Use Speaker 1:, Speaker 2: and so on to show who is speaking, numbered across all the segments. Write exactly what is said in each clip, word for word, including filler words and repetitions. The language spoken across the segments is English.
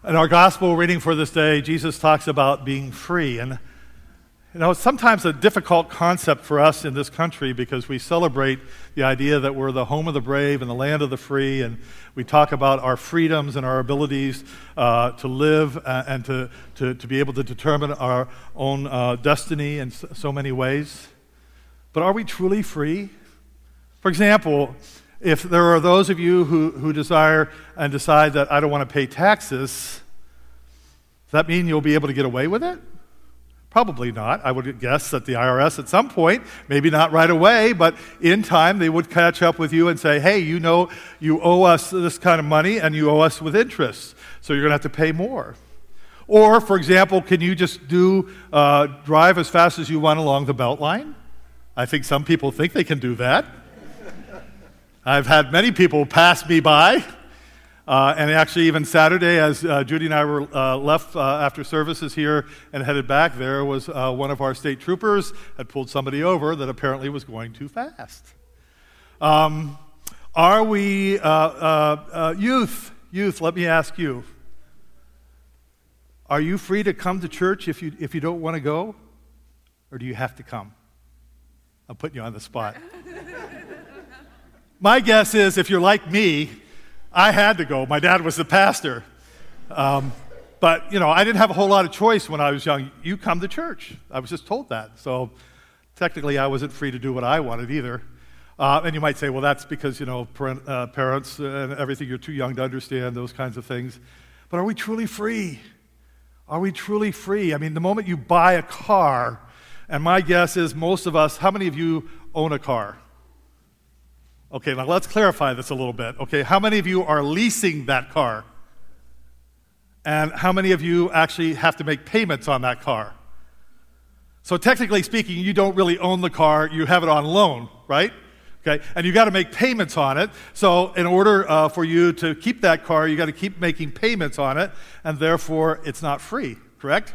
Speaker 1: In our gospel reading for this day, Jesus talks about being free. And, you know, it's sometimes a difficult concept for us in this country because we celebrate the idea that we're the home of the brave and the land of the free, and we talk about our freedoms and our abilities uh, to live uh, and to, to, to be able to determine our own uh, destiny in so many ways. But are we truly free? For example, if there are those of you who, who desire and decide that I don't want to pay taxes, does that mean you'll be able to get away with it? Probably not. I would guess that the I R S at some point, maybe not right away, but in time they would catch up with you and say, hey, you know you owe us this kind of money and you owe us with interest, so you're going to have to pay more. Or, for example, can you just do uh, drive as fast as you want along the Beltline? I think some people think they can do that. I've had many people pass me by, uh, and actually even Saturday, as uh, Judy and I were uh, left uh, after services here and headed back, there was uh, one of our state troopers had pulled somebody over that apparently was going too fast. Um, are we, uh, uh, uh, youth, youth, let me ask you, are you free to come to church if you, if you don't want to go, or do you have to come? I'm putting you on the spot. My guess is if you're like me, I had to go. My dad was the pastor. Um, but, you know, I didn't have a whole lot of choice when I was young. You come to church. I was just told that. So technically I wasn't free to do what I wanted either. Uh, and you might say, well, that's because, you know, parent, uh, parents and everything, you're too young to understand those kinds of things. But are we truly free? Are we truly free? I mean, the moment you buy a car, and my guess is most of us, how many of you own a car? Okay, now let's clarify this a little bit. Okay, how many of you are leasing that car? And how many of you actually have to make payments on that car? So technically speaking, you don't really own the car, you have it on loan, right? Okay, and you got to make payments on it. So in order uh, for you to keep that car, you got to keep making payments on it, and therefore it's not free, correct?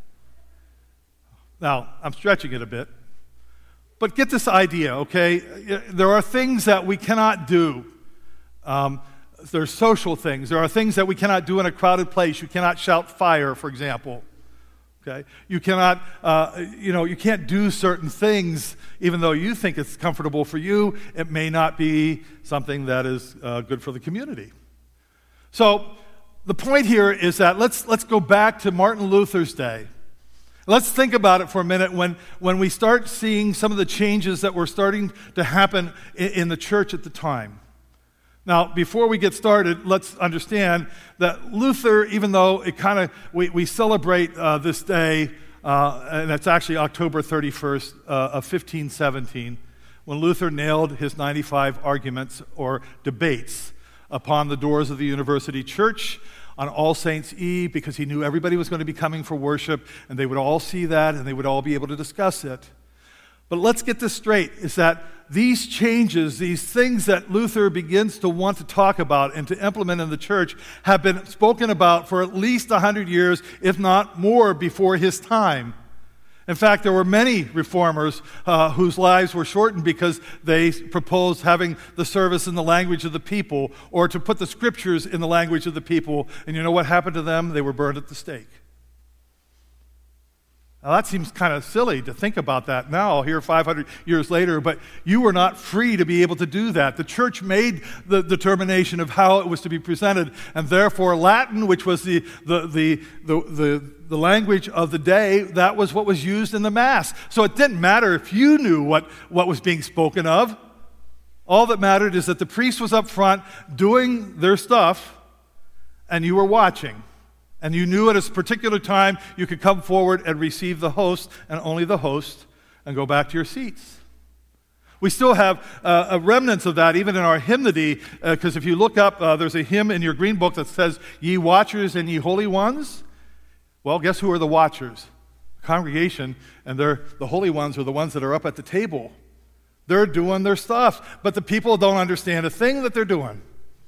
Speaker 1: Now, I'm stretching it a bit. But get this idea, okay? There are things that we cannot do. Um, there's social things. There are things that we cannot do in a crowded place. You cannot shout fire, for example. Okay? You cannot, uh, you know, you can't do certain things even though you think it's comfortable for you. It may not be something that is uh, good for the community. So the point here is that let's let's go back to Martin Luther's day. Let's think about it for a minute when, when we start seeing some of the changes that were starting to happen in, in the church at the time. Now, before we get started, let's understand that Luther, even though it kind of, we, we celebrate uh, this day, uh, and it's actually October thirty-first uh, of fifteen seventeen, when Luther nailed his ninety-five arguments or debates upon the doors of the University Church on All Saints' Eve, because he knew everybody was going to be coming for worship, and they would all see that, and they would all be able to discuss it. But let's get this straight, is that these changes, these things that Luther begins to want to talk about and to implement in the church have been spoken about for at least one hundred years, if not more, before his time. In fact, there were many reformers uh, whose lives were shortened because they proposed having the service in the language of the people, or to put the scriptures in the language of the people. And you know what happened to them? They were burned at the stake. Now that seems kind of silly to think about that now, here five hundred years later, but you were not free to be able to do that. The church made the determination of how it was to be presented, and therefore Latin, which was the, the, the, the, the, the language of the day, that was what was used in the Mass. So it didn't matter if you knew what, what was being spoken of. All that mattered is that the priest was up front doing their stuff, and you were watching. And you knew at a particular time you could come forward and receive the host, and only the host, and go back to your seats. We still have uh, a remnants of that even in our hymnody, because uh, if you look up, uh, there's a hymn in your green book that says, "Ye watchers and ye holy ones." Well, guess who are the watchers? The congregation, and they're, the holy ones are the ones that are up at the table. They're doing their stuff, but the people don't understand a thing that they're doing.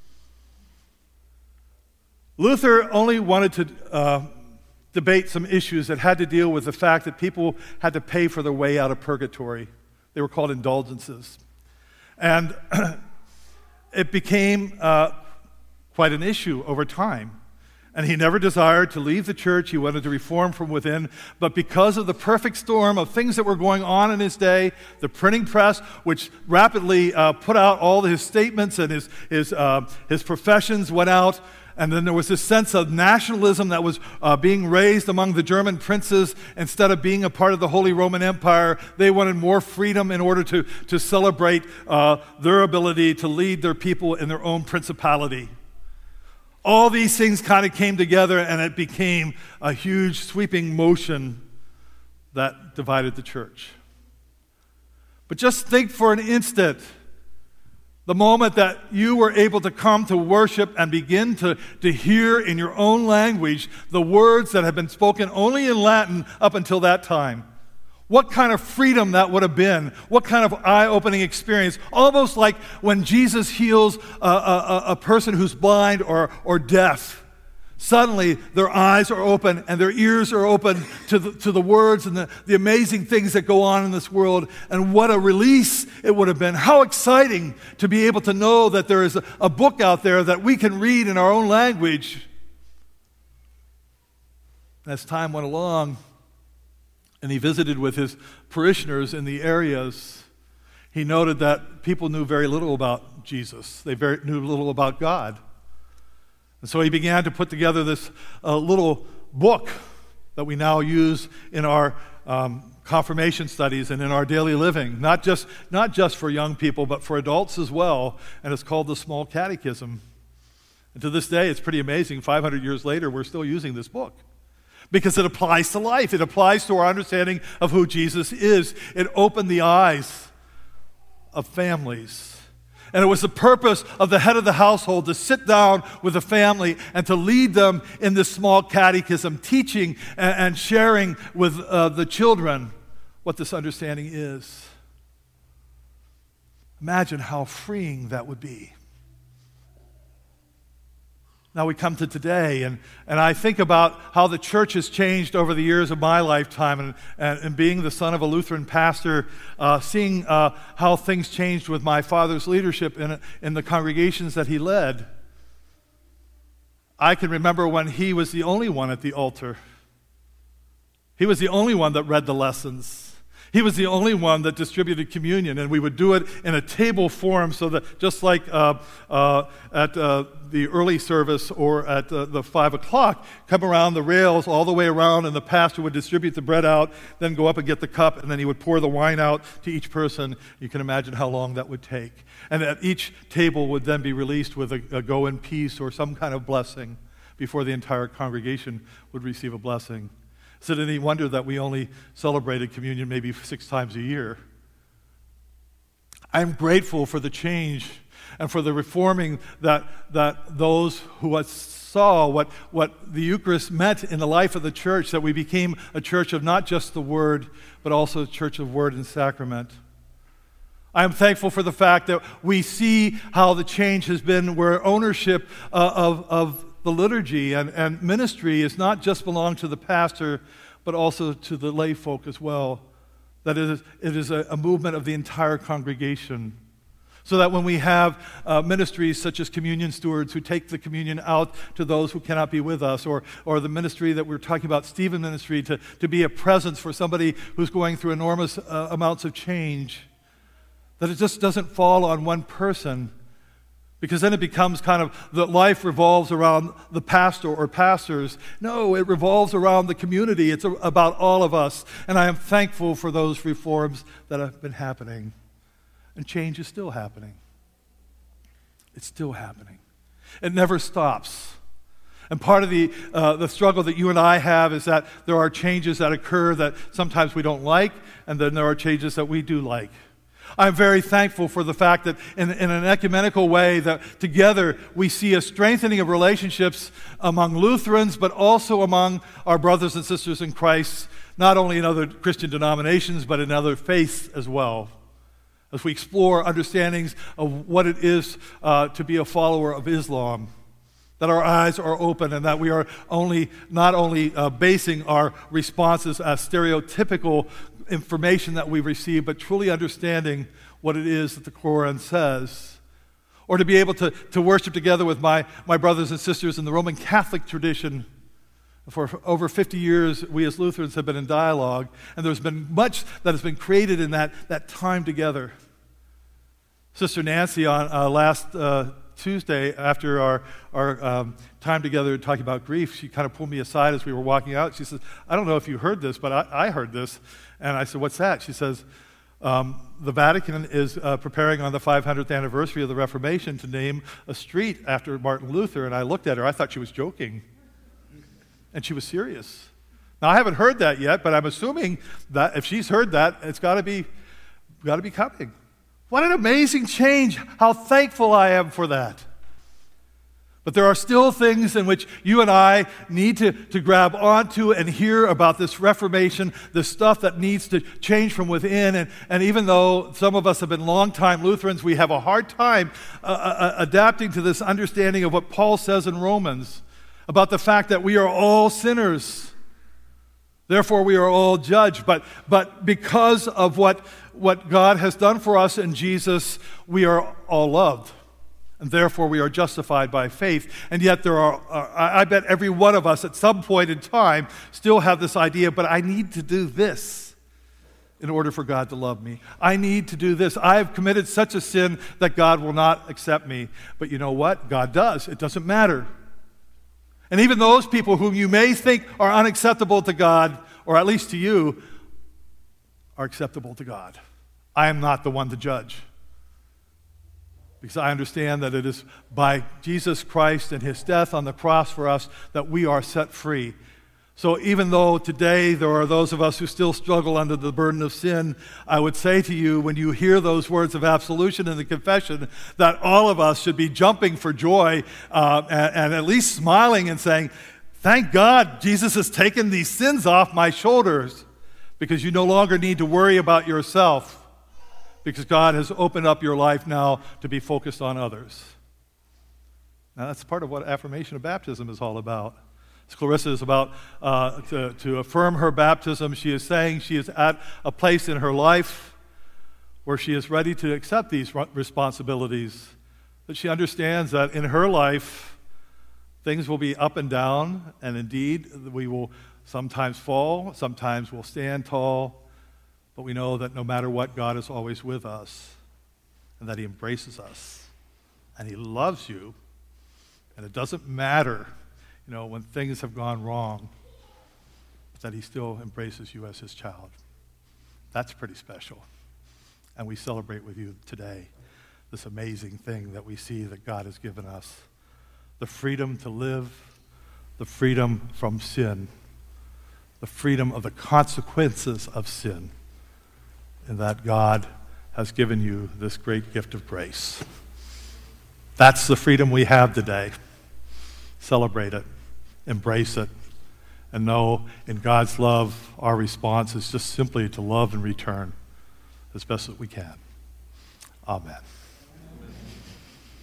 Speaker 1: Luther only wanted to uh, debate some issues that had to deal with the fact that people had to pay for their way out of purgatory. They were called indulgences. And it became uh, quite an issue over time. And he never desired to leave the church. He wanted to reform from within. But because of the perfect storm of things that were going on in his day, the printing press, which rapidly uh, put out all his statements and his, his, uh, his professions went out, and then there was this sense of nationalism that was uh, being raised among the German princes. Instead of being a part of the Holy Roman Empire, they wanted more freedom in order to, to celebrate uh, their ability to lead their people in their own principality. All these things kind of came together, and it became a huge sweeping motion that divided the church. But just think for an instant, the moment that you were able to come to worship and begin to, to hear in your own language the words that had been spoken only in Latin up until that time. What kind of freedom that would have been. What kind of eye-opening experience. Almost like when Jesus heals a, a, a person who's blind or, or deaf. Suddenly, their eyes are open and their ears are open to the, to the words and the, the amazing things that go on in this world. And what a release it would have been. How exciting to be able to know that there is a, a book out there that we can read in our own language. As time went along, and he visited with his parishioners in the areas, he noted that people knew very little about Jesus. They very, knew little about God. And so he began to put together this uh, little book that we now use in our um, confirmation studies and in our daily living, not just, not just for young people, but for adults as well, and it's called the Small Catechism. And to this day, it's pretty amazing. five hundred years later, we're still using this book. Because it applies to life. It applies to our understanding of who Jesus is. It opened the eyes of families. And it was the purpose of the head of the household to sit down with the family and to lead them in this small catechism, teaching and, and sharing with uh, the children what this understanding is. Imagine how freeing that would be. Now we come to today, and, and I think about how the church has changed over the years of my lifetime, and, and, and being the son of a Lutheran pastor, uh, seeing uh, how things changed with my father's leadership in, in the congregations that he led. I can remember when he was the only one at the altar. He was the only one that read the lessons. He was the only one that distributed communion, and we would do it in a table form so that just like uh, uh, at uh, the early service or at uh, the five o'clock, come around the rails all the way around, and the pastor would distribute the bread out, then go up and get the cup, and then he would pour the wine out to each person. You can imagine how long that would take. And at each table would then be released with a, a go in peace or some kind of blessing before the entire congregation would receive a blessing. Is it any wonder that we only celebrated communion maybe six times a year? I'm grateful for the change and for the reforming that, that those who saw what, what the Eucharist meant in the life of the church, that we became a church of not just the Word, but also a church of Word and Sacrament. I am thankful for the fact that we see how the change has been, where ownership uh, of, of the liturgy and, and ministry is not just belong to the pastor, but also to the lay folk as well. That it is, it is a, a movement of the entire congregation. So that when we have uh, ministries such as communion stewards who take the communion out to those who cannot be with us, or, or the ministry that we're talking about, Stephen Ministry, to, to be a presence for somebody who's going through enormous uh, amounts of change, that it just doesn't fall on one person. Because then it becomes kind of that life revolves around the pastor or pastors. No, it revolves around the community. It's about all of us. And I am thankful for those reforms that have been happening. And change is still happening. It's still happening. It never stops. And part of the uh, the struggle that you and I have is that there are changes that occur that sometimes we don't like, and then there are changes that we do like. I'm very thankful for the fact that in, in an ecumenical way that together we see a strengthening of relationships among Lutherans, but also among our brothers and sisters in Christ, not only in other Christian denominations, but in other faiths as well. As we explore understandings of what it is uh, to be a follower of Islam, that our eyes are open and that we are only not only uh, basing our responses as stereotypical information that we receive, but truly understanding what it is that the Quran says. or to be able to, to worship together with my, my brothers and sisters in the Roman Catholic tradition. For over fifty years, we as Lutherans have been in dialogue, and there's been much that has been created in that, that time together. Sister Nancy, on uh, last uh, Tuesday, after our, our um, time together talking about grief, she kind of pulled me aside as we were walking out. She says, I don't know if you heard this, but I, I heard this. And I said, what's that? She says, um, the Vatican is uh, preparing on the five hundredth anniversary of the Reformation to name a street after Martin Luther. And I looked at her. I thought she was joking. And she was serious. Now, I haven't heard that yet, but I'm assuming that if she's heard that, it's got to be, got to be coming. What an amazing change. How thankful I am for that. But there are still things in which you and I need to, to grab onto and hear about this Reformation, the stuff that needs to change from within. And, and even though some of us have been longtime Lutherans, we have a hard time uh, uh, adapting to this understanding of what Paul says in Romans about the fact that we are all sinners. Therefore, we are all judged. But, but because of what, what God has done for us in Jesus, we are all loved. And therefore, we are justified by faith. And yet, there are, uh, I bet every one of us at some point in time still have this idea, but I need to do this in order for God to love me. I need to do this. I have committed such a sin that God will not accept me. But you know what? God does. It doesn't matter. And even those people whom you may think are unacceptable to God, or at least to you, are acceptable to God. I am not the one to judge. Because I understand that it is by Jesus Christ and his death on the cross for us that we are set free. So even though today there are those of us who still struggle under the burden of sin, I would say to you, when you hear those words of absolution in the confession, that all of us should be jumping for joy uh, and, and at least smiling and saying, thank God Jesus has taken these sins off my shoulders, because you no longer need to worry about yourself, because God has opened up your life now to be focused on others. Now that's part of what affirmation of baptism is all about. Clarissa is about uh, to, to affirm her baptism. She is saying she is at a place in her life where she is ready to accept these responsibilities, that she understands that in her life things will be up and down, and indeed we will sometimes fall, sometimes we'll stand tall, but we know that no matter what, God is always with us, and that he embraces us, and he loves you, and it doesn't matter, you know, when things have gone wrong, that he still embraces you as his child. That's pretty special. And we celebrate with you today this amazing thing that we see that God has given us. The freedom to live, the freedom from sin, the freedom of the consequences of sin, and that God has given you this great gift of grace. That's the freedom we have today. Celebrate it, embrace it, and know in God's love, our response is just simply to love and return as best as we can. Amen.